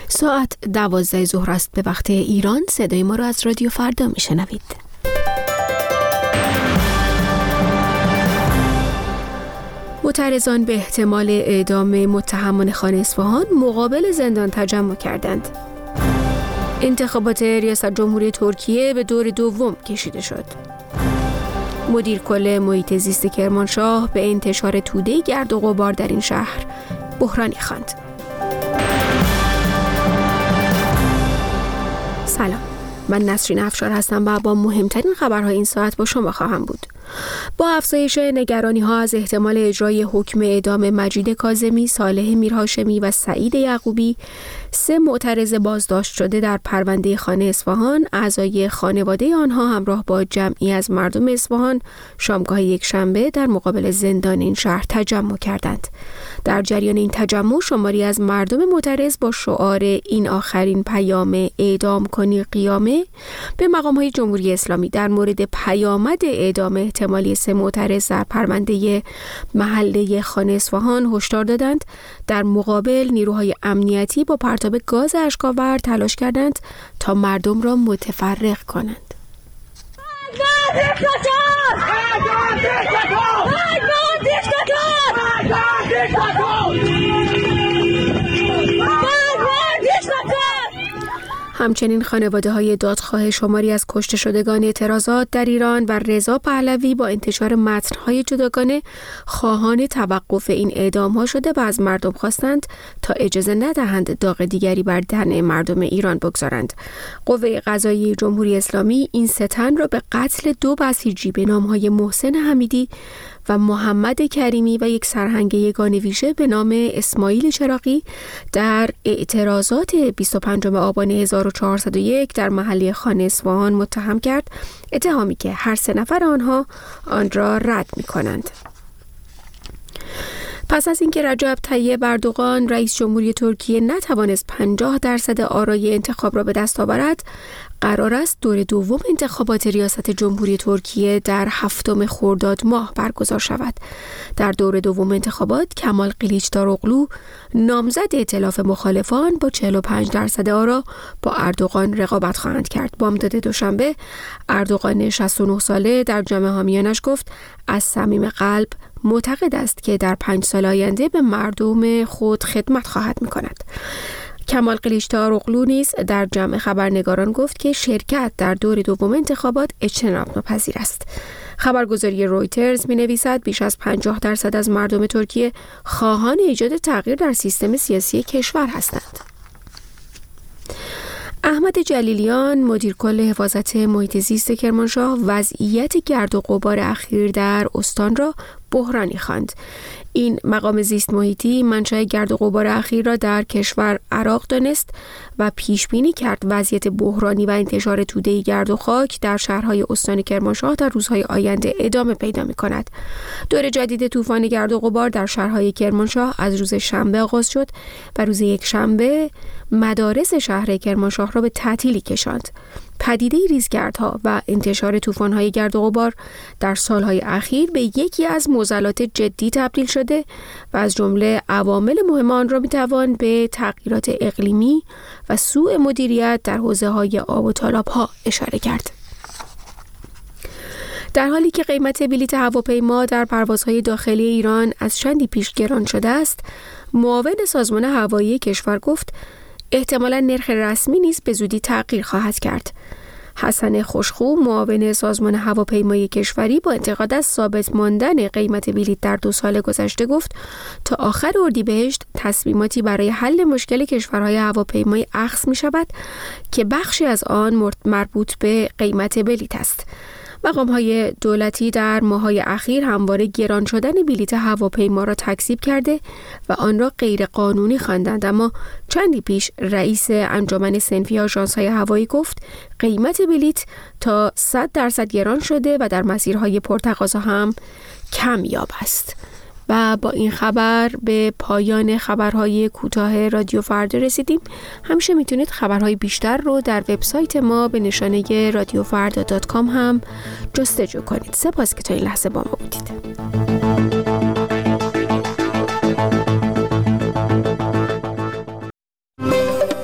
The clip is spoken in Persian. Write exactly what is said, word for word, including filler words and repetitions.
ساعت دوازده ظهر است به وقت ایران. صدای ما را از رادیو فردا میشنوید. معترضان به احتمال اعدام متهمان خان اصفهان مقابل زندان تجمع کردند. انتخابات ریاست جمهوری ترکیه به دور دوم کشیده شد. مدیر کل محیط زیست کرمانشاه به انتشار توده گرد و غبار در این شهر بحرانی خواند. سلام، من نسرین افشار هستم و با مهمترین خبرهای این ساعت با شما خواهم بود. با افزایش نگرانی‌ها از احتمال اجرای حکم اعدام مجید کاظمی، صالح میرهاشمی و سعید یعقوبی، سه معترض بازداشت شده در پرونده خان اصفهان، اعضای خانواده آنها همراه با جمعی از مردم اصفهان شامگاه یک شنبه در مقابل زندان این شهر تجمع کردند. در جریان این تجمع شماری از مردم معترض با شعار این آخرین پیام اعدام کنی قیامه به مقام‌های جمهوری اسلامی در مورد پیامد اعدام احتمالی سه معترض در پرونده محله خان اصفهان هشدار دادند. در مقابل نیروهای امنیتی با پرتاب گاز اشک‌آور تلاش کردند تا مردم را متفرق کنند. همچنین خانواده های دادخواه شماری از کشته شدگان اعتراضات در ایران و رضا پهلوی با انتشار متن‌های جداگانه خواهان توقف این اعدام‌ها شده و از مردم خواستند تا اجازه ندهند داغ دیگری بر تن مردم ایران بگذارند. قوه قضاییه جمهوری اسلامی این سه تن را به قتل دو بسیجی به نام‌های محسن حمیدی و محمد کریمی و یک سرهنگ یگان ویژه به نام اسماعیل چراغی در اعتراضات بیست و پنجم آبان هزار و چهارصد و یک در محله خان اصفهان متهم کرد، اتهامی که هر سه نفر آنها آن را رد می‌کنند. پس از اینکه رجب طیب اردوغان رئیس جمهوری ترکیه نتوانست پنجاه درصد آرای انتخاب را به دست آورد، قرار است دور دوم انتخابات ریاست جمهوری ترکیه در هفتم خرداد ماه برگزار شود. در دور دوم انتخابات کمال قلیچداروغلو نامزد ائتلاف مخالفان با چهل و پنج درصد آرا با اردوغان رقابت خواهند کرد. بامداد دوشنبه اردوغان شصت و نه ساله در جمع حامیانش گفت از صمیم قلب معتقد است که در پنج سال آینده به مردم خود خدمت خواهد می‌کند. کمال قلیچداروغلو نیز در جمع خبرنگاران گفت که شرکت در دور دوم انتخابات اجتناب ناپذیر است. خبرگزاری رویترز می‌نویسد بیش از پنجاه درصد از مردم ترکیه خواهان ایجاد تغییر در سیستم سیاسی کشور هستند. احمد جلیلیان مدیر کل حفاظت محیط زیست کرمانشاه وضعیت گرد و غبار اخیر در استان را بحرانی خواند. این مقام زیست محیطی منشأ گرد و غبار اخیر را در کشور عراق دانست و پیش بینی کرد وضعیت بحرانی و انتشار توده گرد و خاک در شهرهای استان کرمانشاه در روزهای آینده ادامه پیدا می‌کند. دور جدید طوفان گرد و غبار در شهرهای کرمانشاه از روز شنبه آغاز شد و روز یک شنبه مدارس شهر کرمانشاه را به تعطیلی کشاند. پدیده ریزگردها و انتشار طوفان‌های گرد و غبار در سالهای اخیر به یکی از معضلات جدی تبدیل شده و از جمله عوامل مهم آن را می‌توان به تغییرات اقلیمی و سوء مدیریت در حوزه‌های آب و تالاب‌ها اشاره کرد. در حالی که قیمت بلیط هواپیما در پروازهای داخلی ایران از چندی پیش گران شده است، معاون سازمان هوایی کشور گفت احتمالاً نرخ رسمی نیز به زودی تغییر خواهد کرد. حسن خوشخو معاون سازمان هواپیمایی کشوری با انتقاد از ثابت ماندن قیمت بلیط در دو سال گذشته گفت تا آخر اردیبهشت تصمیماتی برای حل مشکل کشورهای هواپیمایی اخذ می شود که بخشی از آن مربوط به قیمت بلیط است. مقام‌های دولتی در ماه‌های اخیر همواره گران شدن بلیط هواپیما را تکذیب کرده و آن را غیر قانونی خواندند، اما چندی پیش رئیس انجمن صنفی آژانس‌های هوایی گفت قیمت بلیط تا صد درصد گران شده و در مسیرهای پرتقاضا هم کمیاب است. و با این خبر به پایان خبرهای کوتاه رادیو فردا رسیدیم. همیشه میتونید خبرهای بیشتر رو در وبسایت ما به نشانه رادیو فردا دات کام هم جستجو کنید. سپاس که تا این لحظه با ما بودید.